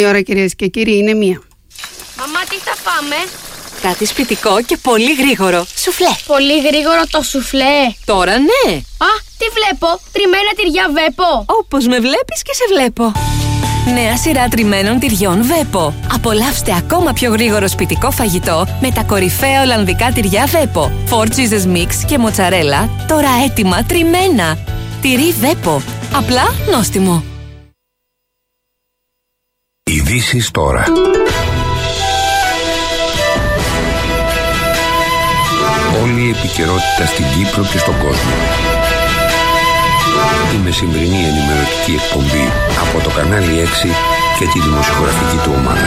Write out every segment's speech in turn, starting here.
Η ώρα, κυρίες και κύριοι, είναι 1. Μαμά, τι θα φάμε? Κάτι σπιτικό και πολύ γρήγορο. Σουφλέ. Πολύ γρήγορο το σουφλέ. Τώρα ναι. Α, τι βλέπω? Τριμμένα τυριά Βέπο. Όπως με βλέπεις και σε βλέπω. Νέα σειρά τριμμένων τυριών Βέπο. Απολαύστε ακόμα πιο γρήγορο σπιτικό φαγητό με τα κορυφαία ολλανδικά τυριά Βέπο. 4 cheeses mix και μοτσαρέλα, τώρα έτοιμα τριμμένα. Τυρί Βέπο. Απλά νόστιμο. Ειδήσεις τώρα. Όλη η επικαιρότητα στην Κύπρο και στον κόσμο. Η μεσημβρινή ενημερωτική εκπομπή από το κανάλι 6 και τη δημοσιογραφική του ομάδα.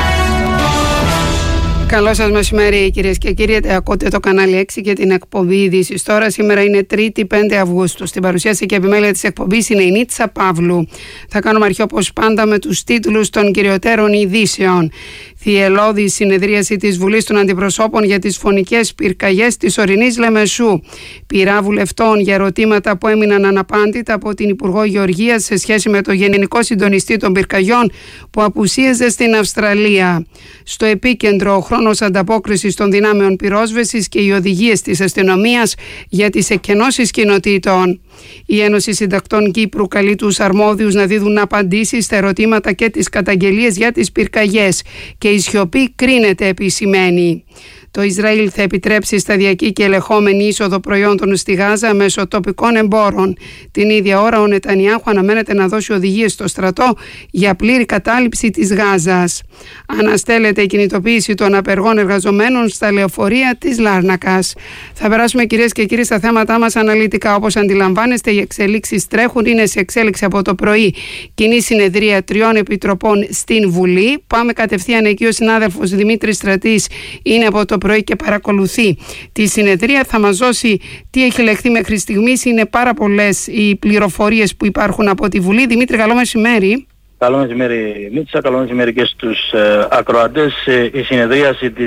Καλό σας μεσημέρι, κυρίες και κύριοι. Ακούτε το κανάλι 6 και την εκπομπή Ειδήσεις τώρα. Σήμερα είναι 3η 5 Αυγούστου. Στην παρουσίαση και επιμέλεια της εκπομπής είναι η Νίτσα Παύλου. Θα κάνουμε αρχή όπως πάντα με τους τίτλους των κυριωτέρων ειδήσεων. Θυελλώδη συνεδρίαση της Βουλής των Αντιπροσώπων για τις φωνικές πυρκαγιές της ορεινής Λεμεσού. Πειρά βουλευτών για ερωτήματα που έμειναν αναπάντητα από την Υπουργό Γεωργίας σε σχέση με το Γενικό Συντονιστή των Πυρκαγιών που απουσίαζε στην Αυστραλία. Στο επίκεντρο, ο χρόνος ανταπόκρισης των δυνάμεων πυρόσβεσης και οι οδηγίες της αστυνομίας για τις εκκενώσεις κοινοτήτων. Η Ένωση Συντακτών Κύπρου καλεί τους αρμόδιους να δίδουν απαντήσεις στα ερωτήματα και τις καταγγελίες για τις πυρκαγιές και η σιωπή κρίνεται, επισημαίνει. Το Ισραήλ θα επιτρέψει σταδιακή και ελεγχόμενη είσοδο προϊόντων στη Γάζα μέσω τοπικών εμπόρων. Την ίδια ώρα ο Νετανιάχου αναμένεται να δώσει οδηγίες στο στρατό για πλήρη κατάληψη της Γάζας. Αναστέλλεται η κινητοποίηση των απεργών εργαζομένων στα λεωφορεία της Λάρνακας. Θα περάσουμε, κυρίες και κύριοι, στα θέματά μας αναλυτικά. Όπως αντιλαμβάνεστε, οι εξελίξεις τρέχουν. Είναι σε εξέλιξη από το πρωί κοινή συνεδρία 3 επιτροπών στην Βουλή. Πάμε κατευθείαν εκεί. Ο συνάδελφος Δημήτρης Στρατής είναι από το πρωί και παρακολουθεί τη συνεδρία. Θα μας δώσει τι έχει λεχθεί μέχρι στιγμής. Είναι πάρα πολλές οι πληροφορίες που υπάρχουν από τη Βουλή. Δημήτρη, καλό μεσημέρι. Καλό μεσημέρι, Μίτσα. Καλό μεσημέρι και στους ακροατές. Η συνεδρίαση της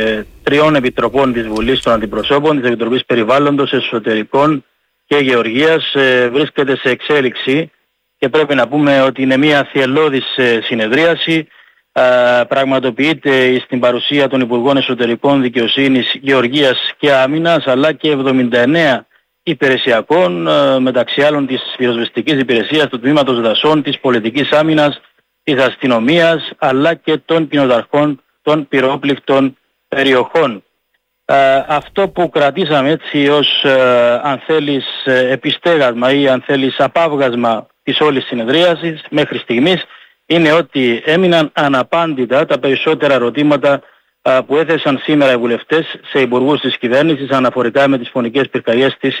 3 επιτροπών της Βουλής των Αντιπροσώπων, της Επιτροπής Περιβάλλοντος, Εσωτερικών και Γεωργίας βρίσκεται σε εξέλιξη και πρέπει να πούμε ότι είναι μια θυελλώδης συνεδρίαση. Πραγματοποιείται στην παρουσία των Υπουργών Εσωτερικών, Δικαιοσύνης, Γεωργίας και Άμυνας, αλλά και 79 υπηρεσιακών, μεταξύ άλλων της πυροσβεστικής υπηρεσίας, του τμήματος δασών, της πολιτικής άμυνας, της αστυνομίας, αλλά και των κοινοταρχών των πυρόπληκτων περιοχών. Αυτό που κρατήσαμε έτσι ως αν θέλεις επιστέγασμα ή αν θέλεις απάβγασμα της όλης συνεδρίασης μέχρι στιγμής είναι ότι έμειναν αναπάντητα τα περισσότερα ερωτήματα που έθεσαν σήμερα οι βουλευτές σε υπουργούς της κυβέρνησης αναφορικά με τις φωνικές πυρκαγιές της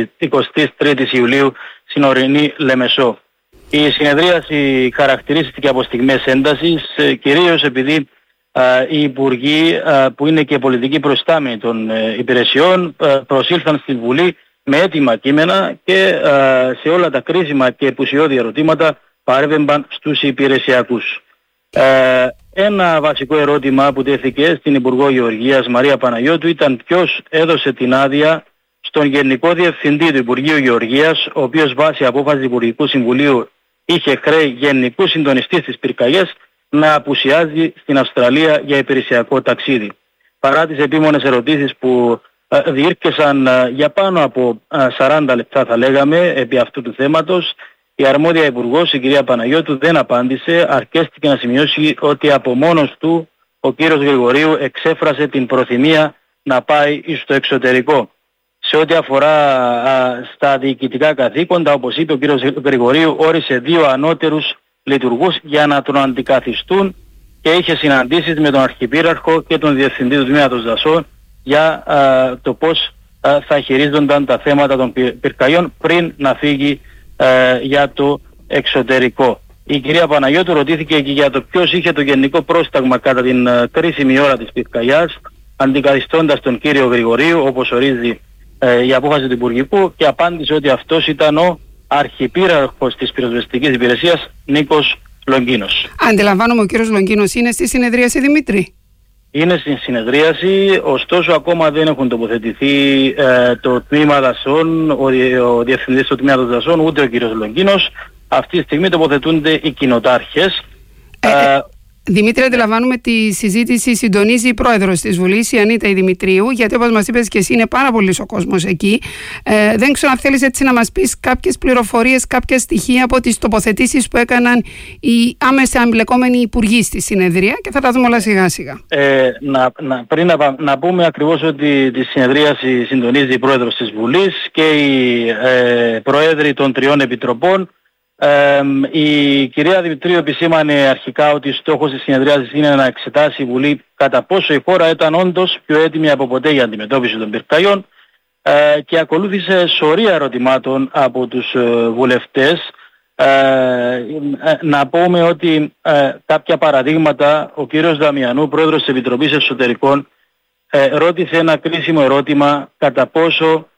23ης Ιουλίου στην ορεινή Λεμεσό. Η συνεδρίαση χαρακτηρίστηκε από στιγμές έντασης, κυρίως επειδή οι υπουργοί που είναι και πολιτικοί προϊστάμενοι των υπηρεσιών προσήλθαν στη Βουλή με έτοιμα κείμενα και σε όλα τα κρίσιμα και επουσιώδη ερωτήματα παρέβαιναν στους υπηρεσιακούς. Ένα βασικό ερώτημα που τέθηκε στην Υπουργό Γεωργίας Μαρία Παναγιώτου ήταν ποιος έδωσε την άδεια στον Γενικό Διευθυντή του Υπουργείου Γεωργίας, ο οποίος βάσει απόφαση του Υπουργικού Συμβουλίου είχε χρέη Γενικού Συντονιστή στις πυρκαγιές, να απουσιάζει στην Αυστραλία για υπηρεσιακό ταξίδι. Παρά τις επίμονες ερωτήσεις που διήρκεσαν για πάνω από 40 λεπτά θα λέγαμε επί αυτού του θέματος, η αρμόδια υπουργός, η κυρία Παναγιώτου, δεν απάντησε, αρκέστηκε να σημειώσει ότι από μόνος του ο κύριος Γρηγορίου εξέφρασε την προθυμία να πάει στο εξωτερικό. Σε ό,τι αφορά στα διοικητικά καθήκοντα, όπως είπε ο κύριος Γρηγορίου, όρισε 2 ανώτερους λειτουργούς για να τον αντικαθιστούν και είχε συναντήσεις με τον Αρχιπύραρχο και τον Διευθυντή του Τμήματος Δασών για το πώς θα χειρίζονταν τα θέματα των πυρκαγιών πριν να φύγει για το εξωτερικό. Η κυρία Παναγιώτου ρωτήθηκε και για το ποιος είχε το γενικό πρόσταγμα κατά την κρίσιμη ώρα της πυρκαγιάς, αντικαθιστώντας τον κύριο Γρηγορίου όπως ορίζει η απόφαση του Υπουργικού, και απάντησε ότι αυτός ήταν ο Αρχιπύραρχος της πυροσβεστικής υπηρεσίας Νίκος Λογκίνος. Αντιλαμβάνομαι ο κύριος Λογκίνος είναι στη συνεδρίαση, Δημήτρη. Είναι στην συνεδρίαση, ωστόσο ακόμα δεν έχουν τοποθετηθεί το τμήμα δασών, ο διευθυντής του τμήματος δασών, ούτε ο κύριος Λογκίνος. Αυτή τη στιγμή τοποθετούνται οι κοινοτάρχες. Δημήτρη, αντιλαμβάνουμε τη συζήτηση συντονίζει η πρόεδρος της Βουλής, η Ανίτα Δημητρίου, γιατί όπως μας είπες και εσύ είναι πάρα πολύς ο κόσμος εκεί. Δεν ξέρω αν θέλεις έτσι να μας πεις κάποιες πληροφορίες, κάποια στοιχεία από τις τοποθετήσεις που έκαναν οι άμεσα εμπλεκόμενοι υπουργοί στη συνεδρία και θα τα δούμε όλα σιγά σιγά. Πριν να πούμε ακριβώς ότι τη συνεδρίαση συντονίζει η πρόεδρος της Βουλής και οι πρόεδροι των 3 επιτροπών. Η κυρία Δημητρίου επισήμανε αρχικά ότι στόχος της συνεδρίασης είναι να εξετάσει η Βουλή κατά πόσο η χώρα ήταν όντως πιο έτοιμη από ποτέ για αντιμετώπιση των πυρκαγιών και ακολούθησε σωρία ερωτημάτων από τους βουλευτές. Να πούμε ότι κάποια παραδείγματα, ο κύριος Δαμιανού, πρόεδρος της Επιτροπής Εσωτερικών, ρώτησε ένα κρίσιμο ερώτημα κατά πόσο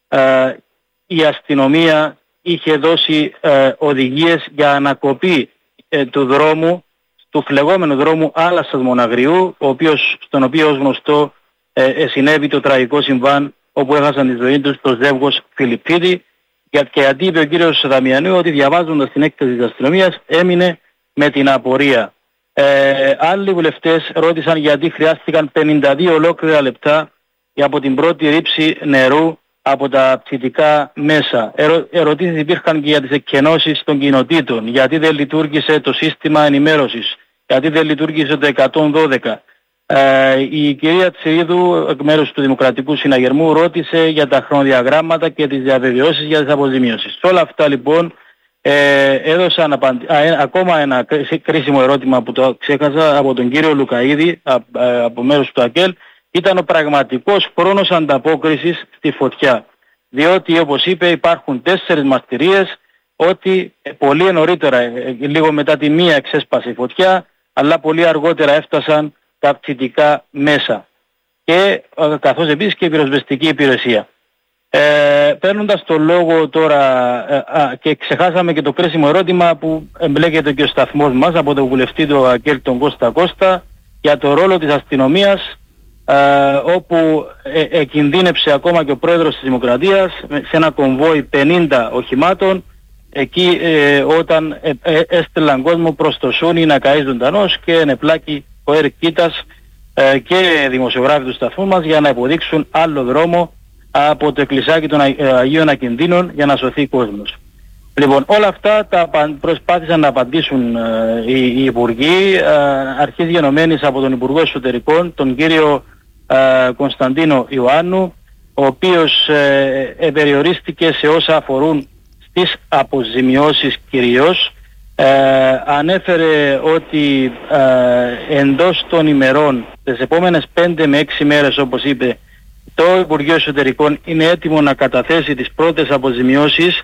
η αστυνομία είχε δώσει οδηγίες για ανακοπή του δρόμου, του φλεγόμενου δρόμου Άλασσας Μοναγριού, στον οποίο ως γνωστό συνέβη το τραγικό συμβάν όπου έχασαν τη ζωή τους το ζεύγος Φιλιππίδη, και γιατί είπε ο κύριος Δαμιανού ότι διαβάζοντας την έκθεση της αστυνομίας έμεινε με την απορία. Άλλοι βουλευτές ρώτησαν γιατί χρειάστηκαν 52 ολόκληρα λεπτά από την πρώτη ρήψη νερού από τα ψητικά μέσα. Ερωτήσεις υπήρχαν και για τις εκκενώσεις των κοινοτήτων. Γιατί δεν λειτουργήσε το σύστημα ενημέρωσης. Γιατί δεν λειτουργήσε το 112. Η κυρία Τσιρίδου, εκ μέρους του Δημοκρατικού Συναγερμού, ρώτησε για τα χρονοδιαγράμματα και τις διαβεβαιώσεις για τις αποζημιώσεις. Όλα αυτά λοιπόν έδωσαν ακόμα ένα κρίσιμο ερώτημα που το ξέχασα από τον κύριο Λουκαΐδη, από μέρους του ΑΚΕΛ. Ήταν ο πραγματικός χρόνος ανταπόκρισης στη φωτιά. Διότι όπως είπε υπάρχουν 4 μαρτυρίες ότι πολύ νωρίτερα, λίγο μετά τη 1 εξέσπασε η φωτιά, αλλά πολύ αργότερα έφτασαν τα ψητικά μέσα. Και καθώς επίσης και η πυροσβεστική υπηρεσία. Παίρνοντας το λόγο τώρα και ξεχάσαμε και το κρίσιμο ερώτημα που εμπλέκεται και ο σταθμός μας από τον βουλευτή του ΑΚΕΛ τον Κώστα για το ρόλο της αστυνομίας, όπου κινδύνεψε ακόμα και ο πρόεδρος της Δημοκρατίας σε ένα κομβόι 50 οχημάτων εκεί όταν έστελναν κόσμο προς το Σούνι να καεί ζωντανός και ενεπλάκη ο Έρικ Κίτας και δημοσιογράφοι του σταθμού μας για να υποδείξουν άλλο δρόμο από το εκκλησάκι των Αγίων Ακινδύνων για να σωθεί κόσμος. Λοιπόν, όλα αυτά τα προσπάθησαν να απαντήσουν οι υπουργοί, αρχής γενομένης από τον Υπουργό Εσωτερικών, τον κύριο Κωνσταντίνο Ιωάννου, ο οποίος περιορίστηκε σε όσα αφορούν στις αποζημιώσεις κυρίως. Ανέφερε ότι εντός των ημερών, τις επόμενες 5 με 6 μέρες όπως είπε, το Υπουργείο Εσωτερικών είναι έτοιμο να καταθέσει τις πρώτες αποζημιώσεις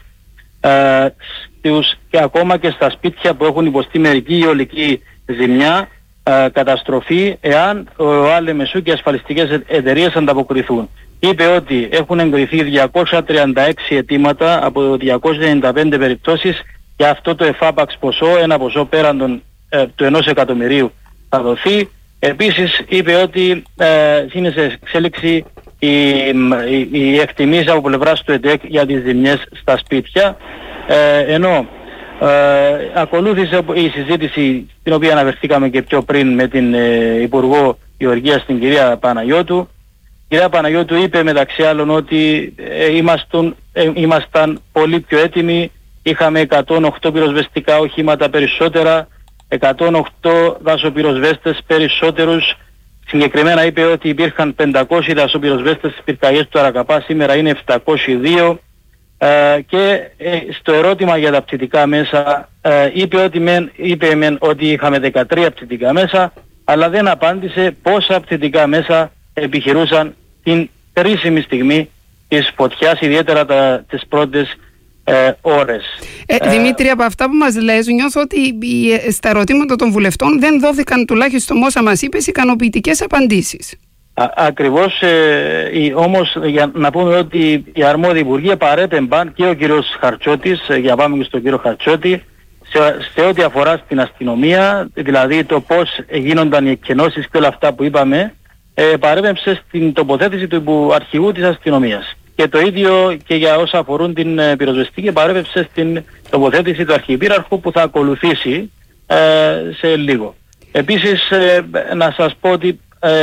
και ακόμα και στα σπίτια που έχουν υποστεί μερική ή ολική ζημιά, καταστροφή, εάν ο ΑΛΕ Μεσού και οι ασφαλιστικές εταιρείες ανταποκριθούν. Είπε ότι έχουν εγκριθεί 236 αιτήματα από 295 περιπτώσεις και αυτό το εφάπαξ ποσό, ένα ποσό πέραν του 1 εκατομμυρίου θα δοθεί. Επίσης είπε ότι είναι σε εξέλιξη η εκτιμήση από πλευράς του ΕΤΕΚ για τις ζημιές στα σπίτια, ενώ ακολούθησε η συζήτηση την οποία αναφερθήκαμε και πιο πριν με την Υπουργό Γεωργίας, την κυρία Παναγιώτου. Η κυρία Παναγιώτου είπε μεταξύ άλλων ότι ήμασταν πολύ πιο έτοιμοι, είχαμε 108 πυροσβεστικά οχήματα περισσότερα, 108 δασοπυροσβέστες περισσότερους. Συγκεκριμένα είπε ότι υπήρχαν 500 δασοπυροσβέστες στις πυρκαγιές του Αρακαπά, σήμερα είναι 702. Και στο ερώτημα για τα ψητικά μέσα είπε ότι είχαμε 13 ψητικά μέσα, αλλά δεν απάντησε πόσα ψητικά μέσα επιχειρούσαν την κρίσιμη στιγμή της φωτιάς, ιδιαίτερα τις πρώτες ώρες. Δημήτρη, από αυτά που μας λες, νιώθω ότι στα ερωτήματα των βουλευτών δεν δόθηκαν, τουλάχιστον όσα μας είπες, ικανοποιητικές απαντήσεις. Ακριβώς, όμως για να πούμε ότι οι αρμόδιοι υπουργοί παρέπεμπαν και ο κύριος Χαρτσότης, για πάμε και στον κύριο Χαρτσότη, σε ό,τι αφορά στην αστυνομία, δηλαδή το πώς γίνονταν οι εκκενώσεις και όλα αυτά που είπαμε, παρέπεμψε στην τοποθέτηση του αρχηγού της αστυνομίας. Και το ίδιο και για όσα αφορούν την πυροσβεστική, παρέπεψε στην τοποθέτηση του αρχιπύραρχου που θα ακολουθήσει σε λίγο. Επίσης να σας πω ότι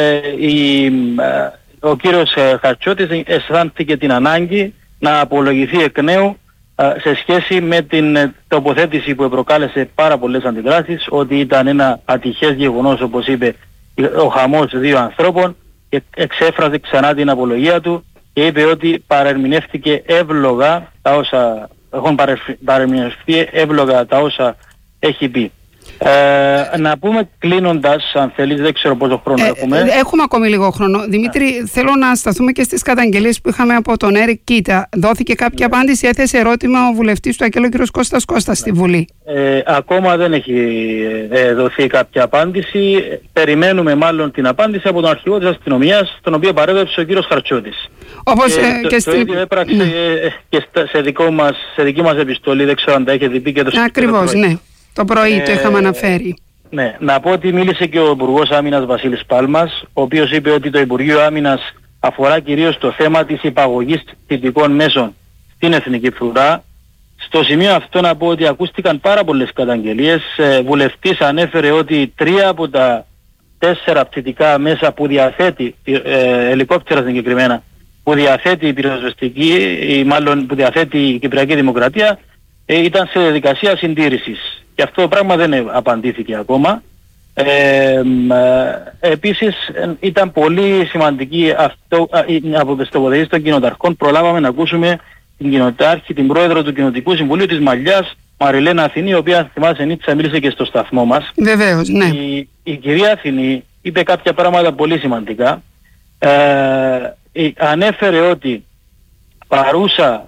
ο κύριος Χαρτσότης αισθάνθηκε την ανάγκη να απολογηθεί εκ νέου σε σχέση με την τοποθέτηση που προκάλεσε πάρα πολλές αντιδράσεις, ότι ήταν ένα ατυχές γεγονός, όπως είπε, ο χαμός δύο ανθρώπων, και εξέφρασε ξανά την απολογία του και είπε ότι παρερμηνεύτηκε εύλογα τα όσα έχουν παρερμηνευτεί εύλογα τα όσα έχει πει. Να πούμε κλείνοντας, αν θέλεις, δεν ξέρω πόσο χρόνο έχουμε. Έχουμε ακόμη λίγο χρόνο. Δημήτρη, θέλω να σταθούμε και στις καταγγελίες που είχαμε από τον Έρικ Κίτα. Δόθηκε κάποια απάντηση, έθεσε ερώτημα ο βουλευτής του ΑΚΕΛ, ο κ. Κώστας Κώστας, στη Βουλή. Ακόμα δεν έχει δοθεί κάποια απάντηση. Περιμένουμε μάλλον την απάντηση από τον αρχηγό της αστυνομίας, τον οποίο παρέδεψε ο κ. Χαρτσότης. Όπως το ίδιο έπραξε και σε δική μας επιστολή, δεν ξέρω αν τα έχετε πει και το Ακριβώς, ναι. Το πρωί το είχαμε αναφέρει. Ναι, να πω ότι μίλησε και ο Υπουργός Άμυνας Βασίλης Πάλμας, ο οποίος είπε ότι το Υπουργείο Άμυνας αφορά κυρίως το θέμα της υπαγωγής θητικών μέσων στην εθνική φρουρά. Στο σημείο αυτό να πω ότι ακούστηκαν πάρα πολλές καταγγελίες. Βουλευτής ανέφερε ότι 3 από τα 4 πτυτικά μέσα που διαθέτει, ελικόπτερα συγκεκριμένα, που διαθέτει η πυροσβεστική, ή μάλλον που διαθέτει η Κυπριακή Δημοκρατία, ήταν σε διαδικασία συντήρησης. Και αυτό το πράγμα δεν απαντήθηκε ακόμα. Επίσης ήταν πολύ σημαντική από τις τοποθετήσεις των κοινοταρχών. Προλάβαμε να ακούσουμε την κοινοτάρχη, την πρόεδρο του Κοινοτικού Συμβουλίου της Μαλλιάς, Μαριλένα Αθηνή, η οποία, θυμάσαι, Νίτσα, μίλησε και στο σταθμό μας. Βεβαίως, ναι. Η κυρία Αθηνή είπε κάποια πράγματα πολύ σημαντικά. Ανέφερε ότι παρούσα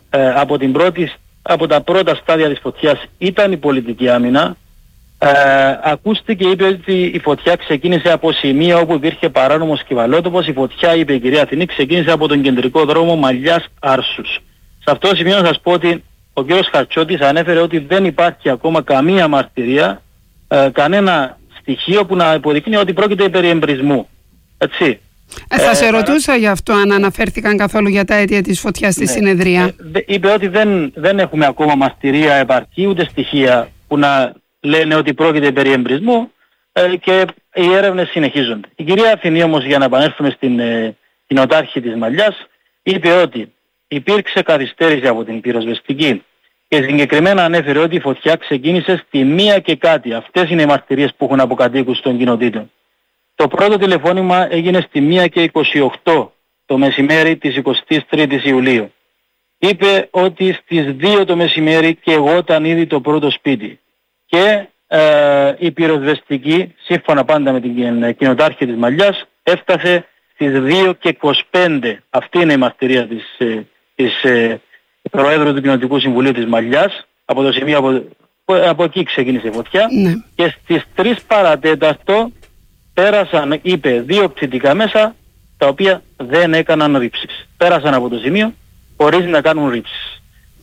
από τα πρώτα στάδια της φωτιάς ήταν η πολιτική άμυνα. Ακούστηκε, είπε ότι η φωτιά ξεκίνησε από σημεία όπου υπήρχε παράνομος κυβαλότοπος. Η φωτιά, είπε η κυρία Αθηνή, ξεκίνησε από τον κεντρικό δρόμο Μαλλιάς Άρσους. Σε αυτό το σημείο να σας πω ότι ο κ. Χαρτσότης ανέφερε ότι δεν υπάρχει ακόμα καμία μαρτυρία, κανένα στοιχείο που να υποδεικνύει ότι πρόκειται περί εμπρισμού. Έτσι. Θα σε ρωτούσα γι' αυτό, αν αναφέρθηκαν καθόλου για τα αίτια της φωτιάς στη συνεδρία. Είπε ότι δεν έχουμε ακόμα μαρτυρία επαρκή, ούτε στοιχεία που να λένε ότι πρόκειται περί εμπρισμού, και οι έρευνες συνεχίζονται. Η κυρία Αθηνή όμως, για να επανέλθουμε στην κοινοτάρχη της Μαλλιάς, είπε ότι υπήρξε καθυστέρηση από την πυροσβεστική και συγκεκριμένα ανέφερε ότι η φωτιά ξεκίνησε στη 1 και κάτι. Αυτές είναι οι μαρτυρίες που έχουν από κατοίκους των κοινοτήτων. Το πρώτο τηλεφώνημα έγινε στη 1 και 28 το μεσημέρι της 23ης Ιουλίου. Είπε ότι στις 2 το μεσημέρι και εγώ ήταν ήδη το πρώτο σπίτι. Και η πυροσβεστική, σύμφωνα πάντα με την κοινοτάρχη της Μαλλιάς, έφτασε στις 2 και 25. Αυτή είναι η μαρτυρία της Προέδρου του Κοινοτικού Συμβουλίου της Μαλλιάς, από το σημείο από εκεί ξεκίνησε η φωτιά. Ναι. Και στις 3 παρατέταρτο πέρασαν, είπε, 2 πτυτικά μέσα, τα δεν έκαναν ρήψεις. Πέρασαν από το σημείο χωρίς να κάνουν ρήψεις.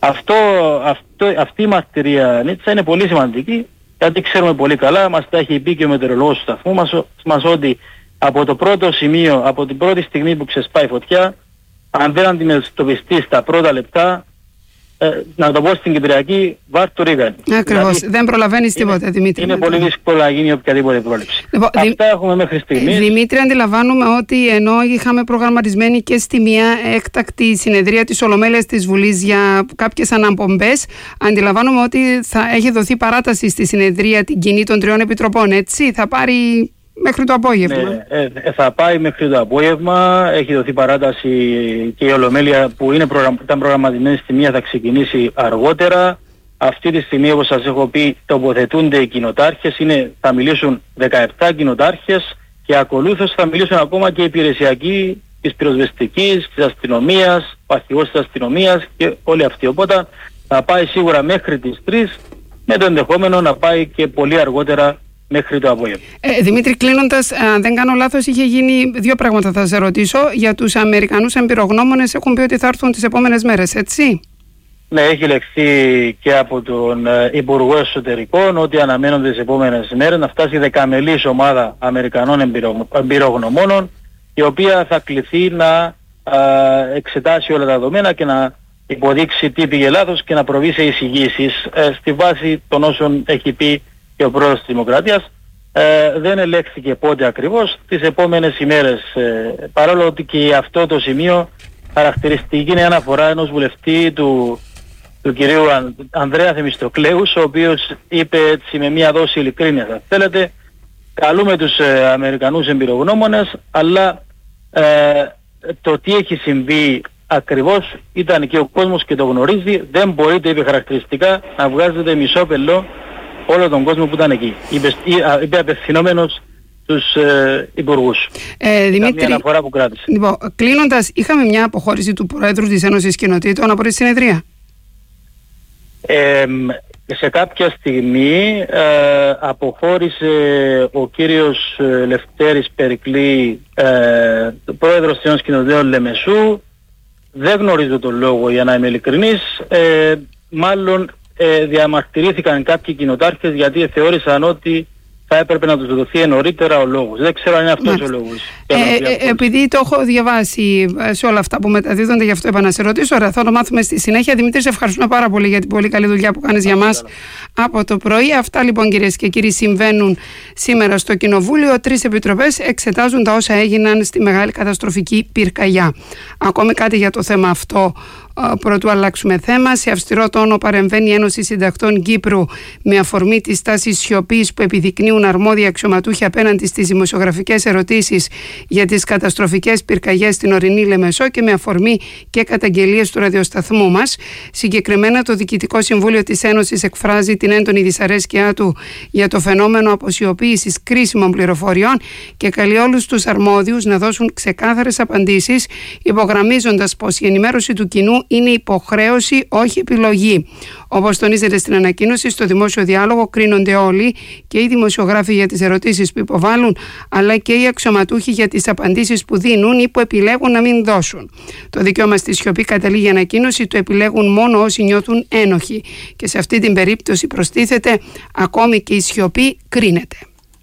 Αυτή η μαρτυρία, Νίτσα, είναι πολύ σημαντική, γιατί ξέρουμε πολύ καλά, μας τα έχει πει και ο μετεωρολόγος του σταθμού μας ότι από το πρώτο σημείο, από την πρώτη στιγμή που ξεσπάει η φωτιά, αν δεν αντιμετωπιστεί στα πρώτα λεπτά, να το πω στην Κυπριακή, βάρ' το ρίγανη. Ακριβώς, δηλαδή, δεν προλαβαίνεις τίποτα, Δημήτρη. Είναι πολύ δύσκολο να γίνει οποιαδήποτε πρόληψη. Λοιπόν, αυτά έχουμε μέχρι στιγμής. Δημήτρη, αντιλαμβάνουμε ότι ενώ είχαμε προγραμματισμένη και στη μία έκτακτη συνεδρία της Ολομέλειας της Βουλής για κάποιες αναπομπές, αντιλαμβάνομαι ότι θα έχει δοθεί παράταση στη συνεδρία την κοινή των 3 επιτροπών, έτσι, θα πάρει μέχρι το απόγευμα. Ναι, θα πάει μέχρι το απόγευμα. Έχει δοθεί παράταση και η Ολομέλεια που ήταν προγραμματισμένη στη μία θα ξεκινήσει αργότερα. Αυτή τη στιγμή, όπως σας έχω πει, τοποθετούνται οι κοινοτάρχες. Θα μιλήσουν 17 κοινοτάρχες και ακολούθως θα μιλήσουν ακόμα και οι υπηρεσιακοί της πυροσβεστικής, της αστυνομίας, ο αρχηγός της αστυνομίας και όλοι αυτοί. Οπότε θα πάει σίγουρα μέχρι τις 3, με το ενδεχόμενο να πάει και πολύ αργότερα μέχρι το απόγευμα. Δημήτρη, κλείνοντας, αν δεν κάνω λάθος, είχε γίνει 2 πράγματα θα σε ρωτήσω. Για τους Αμερικανούς εμπειρογνώμονες έχουν πει ότι θα έρθουν τις επόμενες μέρες, έτσι? Ναι, έχει λεχθεί και από τον Υπουργό Εσωτερικών ότι αναμένονται τις επόμενες μέρες να φτάσει 10μελής ομάδα Αμερικανών εμπειρογνωμόνων, η οποία θα κληθεί να εξετάσει όλα τα δεδομένα και να υποδείξει τι πήγε λάθος και να προβεί σε εισηγήσεις στη βάση των όσων έχει πει και ο πρόεδρος της Δημοκρατίας, δεν ελέγχθηκε πότε ακριβώς, τις επόμενες ημέρες, παρόλο ότι και αυτό το σημείο χαρακτηριστική είναι αναφορά ενός βουλευτή του κυρίου Ανδρέα Θεμιστοκλέους, ο οποίος είπε έτσι με μια δόση ειλικρίνειας, αν θέλετε, καλούμε τους Αμερικανούς εμπειρογνώμονες, αλλά το τι έχει συμβεί ακριβώς ήταν και ο κόσμος και το γνωρίζει, δεν μπορείτε, είπε χαρακτηριστικά, να βγάζετε μισό πελό όλο τον κόσμο που ήταν εκεί. Είπε απευθυνόμενος στους υπουργούς. Δημήτρη, μια αναφορά που κράτησε. Λοιπόν, κλείνοντας, είχαμε μια αποχώρηση του Προέδρου της Ένωσης Κοινοτήτων από τη συνεδρία. Σε κάποια στιγμή αποχώρησε ο κύριος Λευτέρης Περικλή, πρόεδρος της Ένωσης Κοινοτήτων Λεμεσού. Δεν γνωρίζω τον λόγο, για να είμαι ειλικρινής. Μάλλον διαμαρτυρήθηκαν κάποιοι κοινοτάρχες γιατί θεώρησαν ότι θα έπρεπε να τους δοθεί νωρίτερα ο λόγος. Δεν ξέρω αν είναι αυτός ο λόγος. Επειδή το έχω διαβάσει σε όλα αυτά που μεταδίδονται, γι' αυτό είπα να σε ρωτήσω. Ωραία, θα το μάθουμε στη συνέχεια. Δημήτρη, σε ευχαριστούμε πάρα πολύ για την πολύ καλή δουλειά που κάνεις για μας από το πρωί. Αυτά λοιπόν, κυρίες και κύριοι, συμβαίνουν σήμερα στο Κοινοβούλιο. 3 επιτροπές εξετάζουν τα όσα έγιναν στη μεγάλη καταστροφική πυρκαγιά. Ακόμη κάτι για το θέμα αυτό. Πρωτού αλλάξουμε θέμα, σε αυστηρό τόνο παρεμβαίνει η Ένωση Συντακτών Κύπρου με αφορμή τη τάση σιωπής που επιδεικνύουν αρμόδια αξιωματούχοι απέναντι στις δημοσιογραφικές ερωτήσεις για τις καταστροφικές πυρκαγιές στην ορεινή Λεμεσό και με αφορμή και καταγγελίες του ραδιοσταθμού μας. Συγκεκριμένα, το Διοικητικό Συμβούλιο της Ένωσης εκφράζει την έντονη δυσαρέσκειά του για το φαινόμενο αποσιοποίησης κρίσιμων πληροφοριών και καλεί όλους τους αρμόδιους να δώσουν ξεκάθαρες απαντήσεις, υπογραμμίζοντας πως η ενημέρωση του κοινού είναι υποχρέωση, όχι επιλογή. Όπως τονίζεται στην ανακοίνωση, στο δημόσιο διάλογο κρίνονται όλοι, και οι δημοσιογράφοι για τις ερωτήσεις που υποβάλλουν, αλλά και οι αξιωματούχοι για τις απαντήσεις που δίνουν ή που επιλέγουν να μην δώσουν. Το δικαίωμα στη σιωπή, καταλήγει η ανακοίνωση, το επιλέγουν μόνο όσοι νιώθουν ένοχοι. Και σε αυτή την περίπτωση προστίθεται, ακόμη και η σιωπή κρίνεται.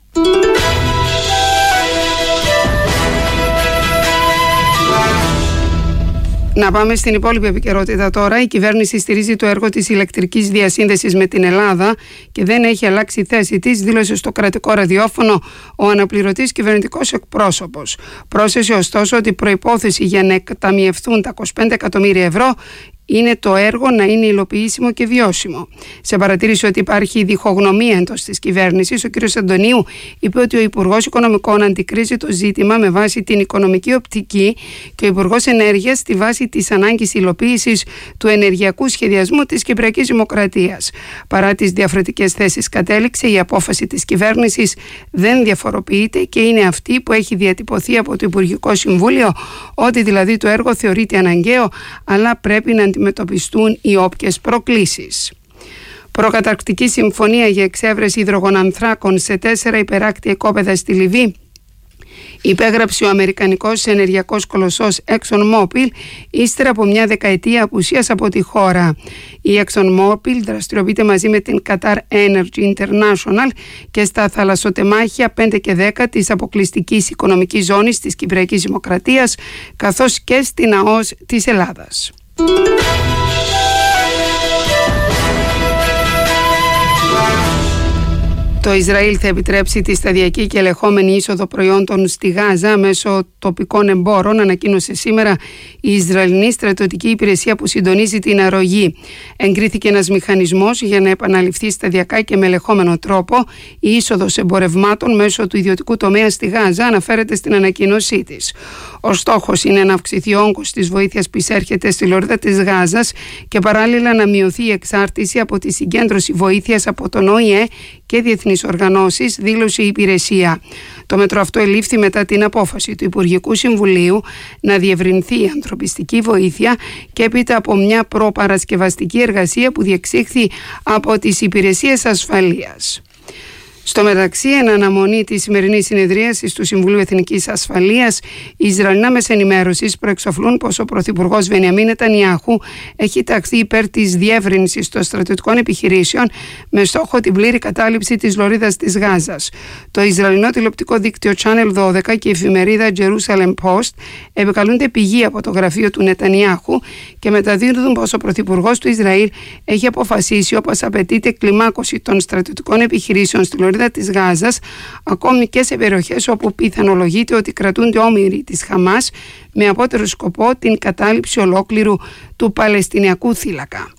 Να πάμε στην υπόλοιπη επικαιρότητα τώρα. Η κυβέρνηση στηρίζει το έργο της ηλεκτρικής διασύνδεσης με την Ελλάδα και δεν έχει αλλάξει θέση της, δήλωσε στο κρατικό ραδιόφωνο ο αναπληρωτής κυβερνητικός εκπρόσωπος. Πρόσθεσε ωστόσο ότι προϋπόθεση για να εκταμιευθούν τα 25 εκατομμύρια ευρώ είναι το έργο να είναι υλοποιήσιμο και βιώσιμο. Σε παρατήρησε ότι υπάρχει διχογνωμία εντός της κυβέρνησης, ο κ. Αντωνίου είπε ότι ο Υπουργός Οικονομικών αντικρίζει το ζήτημα με βάση την οικονομική οπτική και ο Υπουργός Ενέργειας στη βάση της ανάγκης υλοποίησης του ενεργειακού σχεδιασμού της Κυπριακής Δημοκρατίας. Παρά τις διαφορετικές θέσεις, κατέληξε, η απόφαση της κυβέρνησης δεν διαφοροποιείται και είναι αυτή που έχει διατυπωθεί από το Υπουργικό Συμβούλιο, ότι δηλαδή το έργο θεωρείται αναγκαίο, αλλά πρέπει να αντιμετωπιστούν οι όποιες προκλήσεις. Προκαταρκτική συμφωνία για εξέβρεση υδρογονανθράκων σε 4 υπεράκτια οικόπεδα στη Λιβύη υπέγραψε ο αμερικανικός ενεργειακός κολοσσός ExxonMobil ύστερα από μια δεκαετία απουσίας από τη χώρα. Η ExxonMobil δραστηριοποιείται μαζί με την Qatar Energy International και στα θαλασσοτεμάχια 5 και 10 της αποκλειστικής οικονομικής ζώνης της Κυπριακής Δημοκρατίας, καθώς και στην ΑΟΣ της Ελλάδας. Το Ισραήλ θα επιτρέψει τη σταδιακή και ελεγχόμενη είσοδο προϊόντων στη Γάζα μέσω τοπικών εμπόρων, ανακοίνωσε σήμερα η Ισραηλινή στρατιωτική υπηρεσία που συντονίζει την αρρωγή. Εγκρίθηκε ένας μηχανισμός για να επαναληφθεί σταδιακά και με ελεγχόμενο τρόπο η είσοδος εμπορευμάτων μέσω του ιδιωτικού τομέα στη Γάζα, αναφέρεται στην ανακοίνωσή της. Ο στόχος είναι να αυξηθεί ο όγκος της βοήθειας που εισέρχεται στη λωρίδα της Γάζας και παράλληλα να μειωθεί η εξάρτηση από τη συγκέντρωση βοήθειας από τον ΟΗΕ και διεθνείς οργανώσεις, δήλωσε η υπηρεσία. Το μέτρο αυτό ελήφθη μετά την απόφαση του Υπουργικού Συμβουλίου να διευρυνθεί η ανθρωπιστική βοήθεια και έπειτα από μια προπαρασκευαστική εργασία που διεξήχθη από τις υπηρεσίες ασφαλείας. Στο μεταξύ, εν αναμονή της σημερινής συνεδρίασης του Συμβουλίου Εθνικής Ασφαλείας, οι Ισραηλινά μέσα ενημέρωσης προεξοφλούν πως ο Πρωθυπουργός Μπενιαμίν Νετανιάχου έχει ταχθεί υπέρ της διεύρυνσης των στρατιωτικών επιχειρήσεων με στόχο την πλήρη κατάληψη της λωρίδας της Γάζας. Το Ισραηλινό τηλεοπτικό δίκτυο Channel 12 και η εφημερίδα Jerusalem Post επικαλούνται πηγή από το γραφείο του Νετανιάχου και μεταδίδουν πως ο Πρωθυπουργός του Ισραήλ έχει αποφασίσει, όπως απαιτείται, κλιμάκωση των στρατιωτικών επιχειρήσεων στη λωρίδα της Γάζας, ακόμη και σε περιοχές όπου πιθανολογείται ότι κρατούνται όμηροι της Χαμάς, με απότερο σκοπό την κατάληψη ολόκληρου του Παλαιστινιακού θύλακα.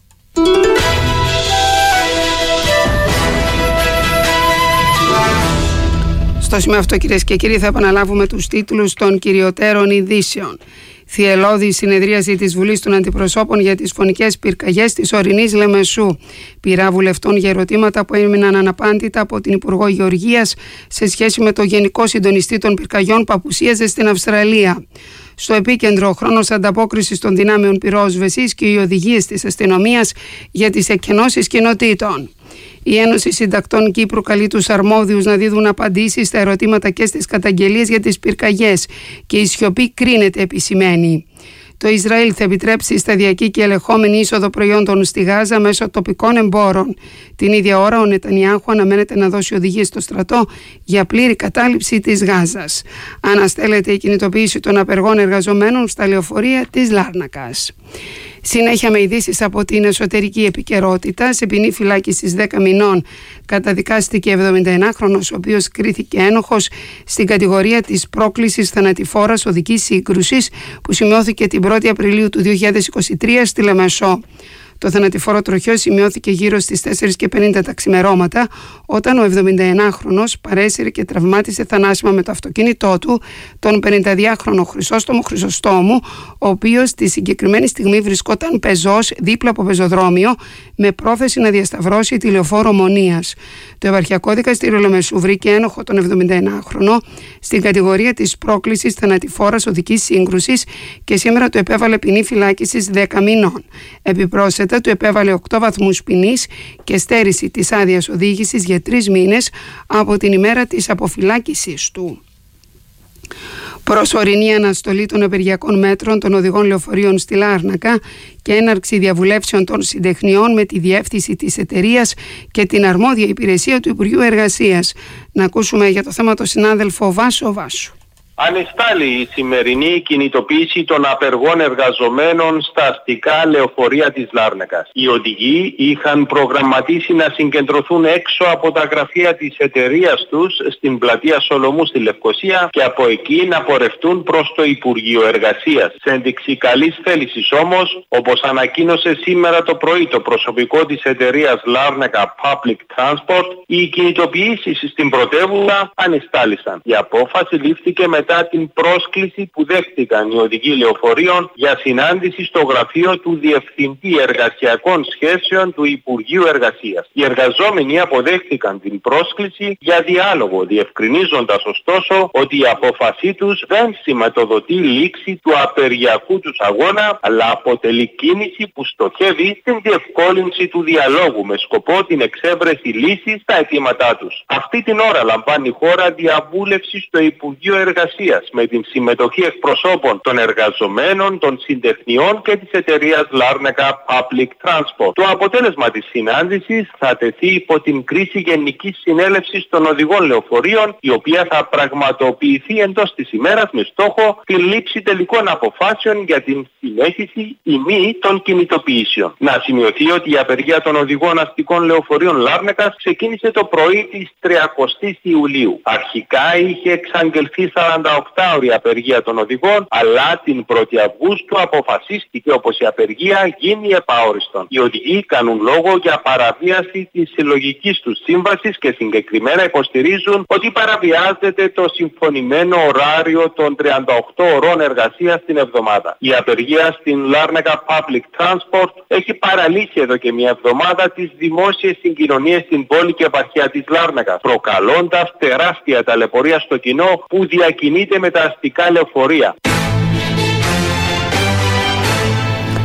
Στο σημείο αυτό, κυρίες και κύριοι, θα επαναλάβουμε τους τίτλους των κυριωτέρων ειδήσεων. Θυελλώδη συνεδρίαση της Βουλής των Αντιπροσώπων για τις φωνικές πυρκαγιές της ορεινής Λεμεσού. Πειρά βουλευτών για ερωτήματα που έμειναν αναπάντητα από την Υπουργό Γεωργίας σε σχέση με το Γενικό Συντονιστή των Πυρκαγιών που απουσίαζε στην Αυστραλία. Στο επίκεντρο, ο χρόνος ανταπόκρισης των δυνάμεων πυρόσβεσης και οι οδηγίες της αστυνομίας για τις εκκενώσεις κοινοτήτων. Η Ένωση Συντακτών Κύπρου καλεί τους αρμόδιους να δίδουν απαντήσεις στα ερωτήματα και στις καταγγελίες για τις πυρκαγιές και η σιωπή κρίνεται, επισημαίνει. Το Ισραήλ θα επιτρέψει σταδιακή και ελεγχόμενη είσοδο προϊόντων στη Γάζα μέσω τοπικών εμπόρων. Την ίδια ώρα, ο Νετανιάχου αναμένεται να δώσει οδηγίες στο στρατό για πλήρη κατάληψη της Γάζας. Αναστέλλεται η κινητοποίηση των απεργών εργαζομένων στα λεωφορεία της Λάρνακας. Συνέχεια με ειδήσεις από την εσωτερική επικαιρότητα. Σε ποινή φυλάκισης 10 μηνών καταδικάστηκε 71χρονος, ο οποίος κρίθηκε ένοχος στην κατηγορία της πρόκλησης θανατηφόρας οδικής σύγκρουσης που σημειώθηκε την 1η Απριλίου του 2023 στη Λεμεσό. Το θανατηφόρο τροχαίο σημειώθηκε γύρω στις 4:50 τα ξημερώματα, όταν ο 71χρονος παρέσυρε και τραυμάτισε θανάσιμα με το αυτοκίνητό του τον 52χρονο Χρυσόστομο Χρυσοστόμου, ο οποίος τη συγκεκριμένη στιγμή βρισκόταν πεζός δίπλα από πεζοδρόμιο με πρόθεση να διασταυρώσει τη λεωφόρο Ομονίας. Το Επαρχιακό Δικαστήριο Λεμεσού βρήκε ένοχο τον 71χρονο στην κατηγορία της πρόκλησης θανατηφόρας οδικής σύγκρουσης και σήμερα του επέβαλε ποινή φυλάκισης 10 μηνών. Επιπρόσθετα, του επέβαλε 8 βαθμούς ποινής και στέρηση της άδειας οδήγησης για 3 μήνες από την ημέρα της αποφυλάκησης του. Προσωρινή αναστολή των απεργιακών μέτρων των οδηγών λεωφορείων στη Λάρνακα και έναρξη διαβουλεύσεων των συντεχνιών με τη διεύθυνση της εταιρείας και την αρμόδια υπηρεσία του Υπουργείου Εργασίας. Να ακούσουμε για το θέμα τον συνάδελφο Βάσο Βάσου. Ανεστάλλει η σημερινή κινητοποίηση των απεργών εργαζομένων στα αστικά λεωφορεία της Λάρνακας. Οι οδηγοί είχαν προγραμματίσει να συγκεντρωθούν έξω από τα γραφεία της εταιρείας τους στην πλατεία Σολομού στη Λευκοσία και από εκεί να πορευτούν προς το Υπουργείο Εργασίας. Σε ένδειξη καλής θέλησης όμως, όπως ανακοίνωσε σήμερα το πρωί το προσωπικό της εταιρείας Λάρνακα Public Transport, οι κινητοποιήσεις στην πρωτεύουσα ανεστάλησαν. Η απόφαση λήφθηκε μετά την πρόσκληση που δέχτηκαν οι οδηγοί λεωφορείων για συνάντηση στο γραφείο του Διευθυντή Εργασιακών Σχέσεων του Υπουργείου Εργασίας. Οι εργαζόμενοι αποδέχτηκαν την πρόσκληση για διάλογο, διευκρινίζοντας ωστόσο ότι η απόφασή τους δεν σηματοδοτεί λήξη του απεργιακού τους αγώνα, αλλά αποτελεί κίνηση που στοχεύει στην διευκόλυνση του διαλόγου με σκοπό την εξέβρεση λύσης στα αιτήματά τους. Αυτή την ώρα λαμβάνει η χώρα διαβούλευση στο Υπουργείο Εργασίας με την συμμετοχή εκπροσώπων των εργαζομένων, των συντεχνιών και της εταιρείας Λάρνακα Public Transport. Το αποτέλεσμα της συνάντησης θα τεθεί υπό την κρίση Γενικής Συνέλευσης των Οδηγών Λεωφορείων, η οποία θα πραγματοποιηθεί εντός της ημέρας με στόχο τη λήψη τελικών αποφάσεων για την συνέχιση ή μη των κινητοποιήσεων. Να σημειωθεί ότι η απεργία των οδηγών αστικών λεωφορείων Λάρνακας ξεκίνησε το πρωί της 30ης Ιουλίου. Αρχικά είχε εξαγγελθεί 48ωρη απεργία των οδηγών, αλλά την 1η Αυγούστου αποφασίστηκε όπως η απεργία γίνει επαόριστον. Οι οδηγοί κάνουν λόγο για παραβίαση της συλλογικής τους σύμβασης και συγκεκριμένα υποστηρίζουν ότι παραβιάζεται το συμφωνημένο ωράριο των 38 ωρών εργασίας την εβδομάδα. Η απεργία στην Λάρνακα Public Transport έχει παραλύσει εδώ και μια εβδομάδα τις δημόσιες συγκοινωνίες στην πόλη και επαρχία της Λάρνακα, προκαλώντας τεράστια ταλαιπωρία στο κοινό που διακινείται με τα αστικά λεωφορεία.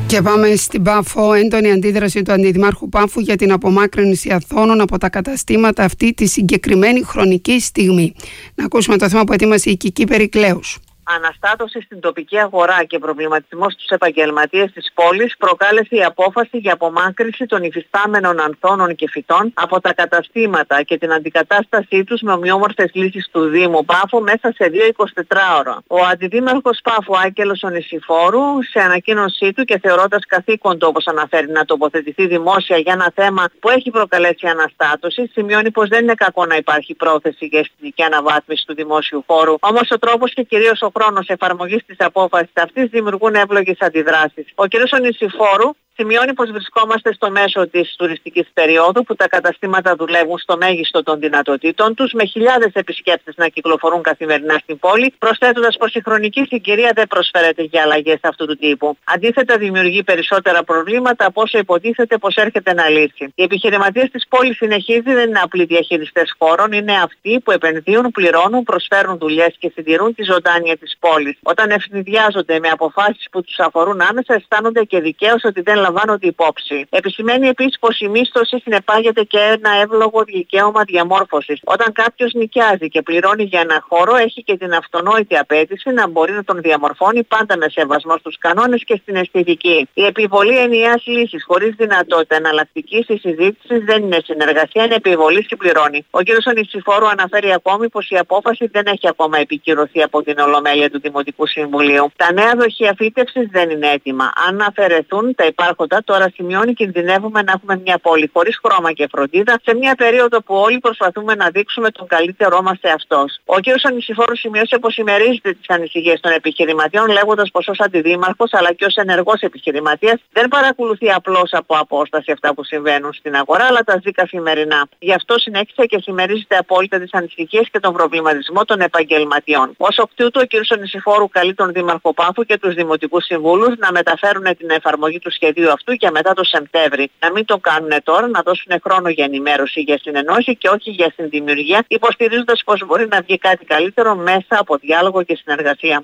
Και πάμε στην Πάφο. Έντονη αντίδραση του Αντιδημάρχου Πάφου για την απομάκρυνση Αθώνων από τα καταστήματα αυτή τη συγκεκριμένη χρονική στιγμή. Να ακούσουμε το θέμα που ετοίμασε η Κική Περικλέους. Αναστάτωση στην τοπική αγορά και προβληματισμός στους επαγγελματίες της πόλης προκάλεσε η απόφαση για απομάκρυνση των υφιστάμενων ανθώνων και φυτών από τα καταστήματα και την αντικατάστασή τους με ομοιόμορφες λύσεις του Δήμου Πάφου μέσα σε 2-24 ώρα. Ο Αντιδήμαρχος Πάφου Άγγελος Ονησιφόρου, σε ανακοίνωσή του και θεωρώντας καθήκον του, όπως αναφέρει, να τοποθετηθεί δημόσια για ένα θέμα που έχει προκαλέσει αναστάτωση, σημειώνει πως δεν είναι κακό να υπάρχει πρόθεση για αισθητική αναβάθμιση του δημόσιου χώρου. Όμως ο τρόπος και κυρίως ο χρόνος εφαρμογής της απόφασης αυτής δημιουργούν εύλογες αντιδράσεις. Ο κ. Ονησιφόρου σημειώνει πως βρισκόμαστε στο μέσο της τουριστικής περίοδου που τα καταστήματα δουλεύουν στο μέγιστο των δυνατοτήτων τους, με χιλιάδες επισκέπτες να κυκλοφορούν καθημερινά στην πόλη, προσθέτοντας πως η χρονική συγκυρία δεν προσφέρεται για αλλαγές αυτού του τύπου. Αντίθετα, δημιουργεί περισσότερα προβλήματα από όσο υποτίθεται πως έρχεται να λύσει. Οι επιχειρηματίες της πόλης, συνεχίζει, δεν είναι απλοί διαχειριστές χώρων, είναι αυτοί που επενδύουν, πληρώνουν, προσφέρουν δουλειές και συντηρούν τη ζωντάνια της πόλης. Όταν ευνηδιάζονται με αποφάσεις που τους αφορούν άμεσα, αισθάνονται και δικαίως ότι δεν λαμβάνονται υπόψη. Επισημαίνει επίσης πως η μίσθωση συνεπάγεται και ένα εύλογο δικαίωμα διαμόρφωσης. Όταν κάποιος νοικιάζει και πληρώνει για ένα χώρο, έχει και την αυτονόητη απέτηση να μπορεί να τον διαμορφώνει, πάντα με σεβασμό στους κανόνες και στην αισθητική. Η επιβολή ενιαίας λύσης χωρίς δυνατότητα εναλλακτικής συζήτησης δεν είναι συνεργασία, είναι επιβολή και πληρώνει. Ο κ. Ονησιφόρου αναφέρει ακόμη πως η απόφαση δεν έχει ακόμα επικυρωθεί από την Ολομέλεια του Δημοτικού Συμβουλίου. Τα νέα δοχεία φύτευσης δεν είναι έτοιμα. Αν αφαιρεθούν τα υπάρχοντα, τώρα σημειώνει, κινδυνεύουμε να έχουμε μια πόλη χωρίς χρώμα και φροντίδα σε μια περίοδο που όλοι προσπαθούμε να δείξουμε τον καλύτερό μας σε αυτός. Ο κ. Ονησιφόρου σημείωσε πως συμμερίζεται τις ανησυχίες των επιχειρηματιών, λέγοντας πως ως αντιδήμαρχος αλλά και ως ενεργός επιχειρηματίας δεν παρακολουθεί απλώς από απόσταση αυτά που συμβαίνουν στην αγορά, αλλά τα ζει καθημερινά. Γι' αυτό συνέχισε και συμμερίζεται απόλυτα τις ανησυχίες και τον προβληματισμό των επαγγελματιών. Ως εκ τούτου, ο κ. Ονησιφόρου καλεί τον Δήμαρχο Πάφου και τους δημοτικούς συμβούλους να μεταφέρουν την εφαρμογή του σχεδίου αυτού για μετά το Σεπτέμβρη. Να μην το κάνουν τώρα, να δώσουν χρόνο για ενημέρωση, για συνεννόηση και όχι για συνδημιουργία, υποστηρίζοντας πως μπορεί να βγει κάτι καλύτερο μέσα από διάλογο και συνεργασία.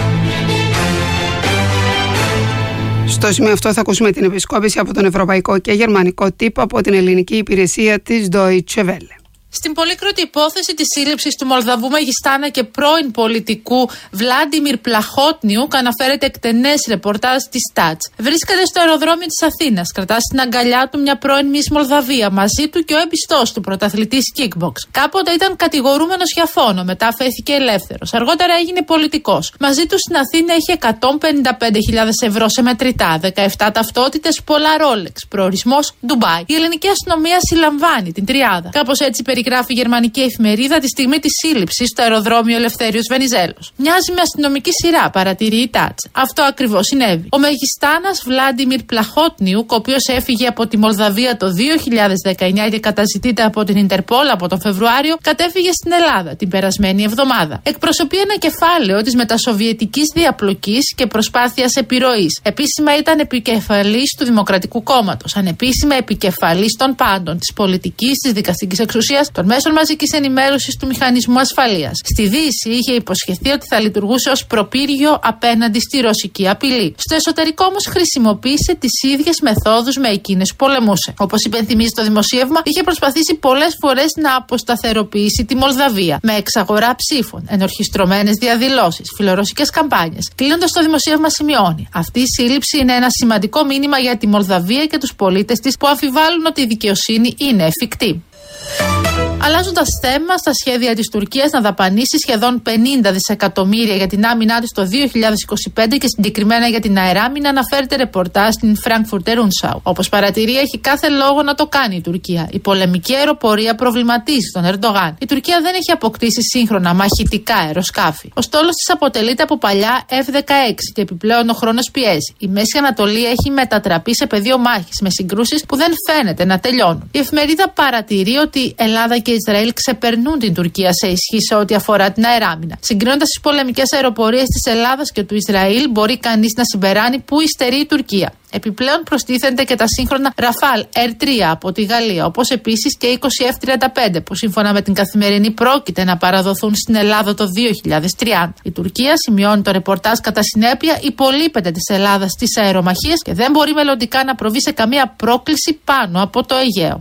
Στο σημείο αυτό θα ακούσουμε την επισκόπηση από τον ευρωπαϊκό και γερμανικό τύπο από την ελληνική υπηρεσία της Deutsche Welle. Στην πολύκροτη υπόθεση της σύλληψης του Μολδαβού μεγιστάνα και πρώην πολιτικού Βλάντιμιρ Πλαχότνιουκ αναφέρεται εκτενές ρεπορτάζ της ΤΑΤΣ. Βρίσκεται στο αεροδρόμιο της Αθήνας, κρατά στην αγκαλιά του μια πρώην Μις Μολδαβία, μαζί του και ο εμπιστός του πρωταθλητής kickbox. Κάποτε ήταν κατηγορούμενος για φόνο, μετά φέθηκε ελεύθερος. Αργότερα έγινε πολιτικός. Μαζί του στην Αθήνα είχε 155.000 ευρώ σε μετρητά, 17 ταυτότητες, πολλά Rolex. Προορισμός Ντουμπάι. Η ελληνική αστυνομία συλλαμβάνει την τριάδα. Κάπως έτσι περιγράφει η γερμανική εφημερίδα τη στιγμή της σύλληψης στο αεροδρόμιο Ελευθέριος Βενιζέλος. Μοιάζει με αστυνομική σειρά, παρατηρεί η ΤΑΤΣ. Αυτό ακριβώς συνέβη. Ο μεγιστάνας Βλάντιμιρ Πλαχότνιουκ, ο οποίος έφυγε από τη Μολδαβία το 2019 και καταζητείται από την Ιντερπόλ από τον Φεβρουάριο, κατέφυγε στην Ελλάδα την περασμένη εβδομάδα. Εκπροσωπεί ένα κεφάλαιο της μετασοβιετικής διαπλοκής και προσπάθειας επιρροής. Επίσημα ήταν επικεφαλής του Δημοκρατικού Κόμματος. Ανεπίσημα επικεφαλής των πάντων, της πολιτικής, της δικαστικής εξουσίας, των μέσων μαζικής ενημέρωσης, του μηχανισμού ασφαλείας. Στη Δύση είχε υποσχεθεί ότι θα λειτουργούσε ως προπύργιο απέναντι στη ρωσική απειλή. Στο εσωτερικό όμως χρησιμοποίησε τις ίδιες μεθόδους με εκείνες που πολεμούσε. Όπως υπενθυμίζει το δημοσίευμα, είχε προσπαθήσει πολλές φορές να αποσταθεροποιήσει τη Μολδαβία με εξαγορά ψήφων, ενορχιστρωμένες διαδηλώσεις, φιλορωσικές καμπάνιες. Κλείνοντας, το δημοσίευμα σημειώνει: αυτή η σύλληψη είναι ένα σημαντικό μήνυμα για τη Μολδαβία και τους πολίτες της που αμφιβάλλουν ότι η δικαιοσύνη είναι εφικτή. Αλλάζοντας θέμα, στα σχέδια της Τουρκίας να δαπανίσει σχεδόν 50 δισεκατομμύρια για την άμυνά της το 2025 και συγκεκριμένα για την αεράμινα, αναφέρεται ρεπορτάζ στην Frankfurter Rundschau. Όπως παρατηρεί, έχει κάθε λόγο να το κάνει η Τουρκία. Η πολεμική αεροπορία προβληματίζει τον Ερντογάν. Η Τουρκία δεν έχει αποκτήσει σύγχρονα μαχητικά αεροσκάφη. Ο στόλος της αποτελείται από παλιά F-16 και επιπλέον ο χρόνος πιέζει. Η Μέση Ανατολή έχει μετατραπεί σε πεδίο μάχης με συγκρούσεις που δεν φαίνεται να τελειώνουν. Η εφημερίδα παρατηρεί ότι η Ελλάδα και Ισραήλ ξεπερνούν την Τουρκία σε ισχύ σε ό,τι αφορά την αεράμινα. Συγκρίνοντας τις πολεμικές αεροπορίες της Ελλάδας και του Ισραήλ, μπορεί κανείς να συμπεράνει πού υστερεί η Τουρκία. Επιπλέον προστίθενται και τα σύγχρονα Ραφάλ R3 από τη Γαλλία, όπως επίσης και 20 F-35 που σύμφωνα με την Καθημερινή πρόκειται να παραδοθούν στην Ελλάδα το 2030. Η Τουρκία, σημειώνει το ρεπορτάζ, κατά συνέπεια υπολείπεται της Ελλάδας στις αερομαχίες και δεν μπορεί μελλοντικά να προβεί σε καμία πρόκληση πάνω από το Αιγαίο.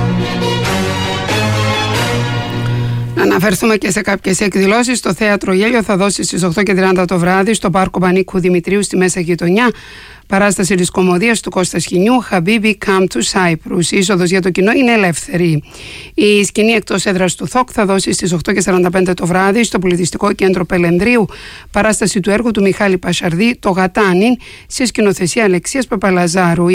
Να αναφερθούμε και σε κάποιες εκδηλώσεις. Το Θέατρο Γέλιο θα δώσει στις 8:30 το βράδυ στο Πάρκο Πανίκου Δημητρίου στη Μέσα Γειτονιά παράσταση της κωμωδίας του Κώστα Σχοινιού Habibi Come to Cyprus. Η είσοδος για το κοινό είναι ελεύθερη. Η σκηνή εκτός έδρας του ΘΟΚ θα δώσει στις 8:45 το βράδυ στο Πολιτιστικό Κέντρο Πελενδρίου παράσταση του έργου του Μιχάλη Πασαρδί, το Γατάνιν, σε σκηνοθεσία Αλεξίας Παπαλαζάρου.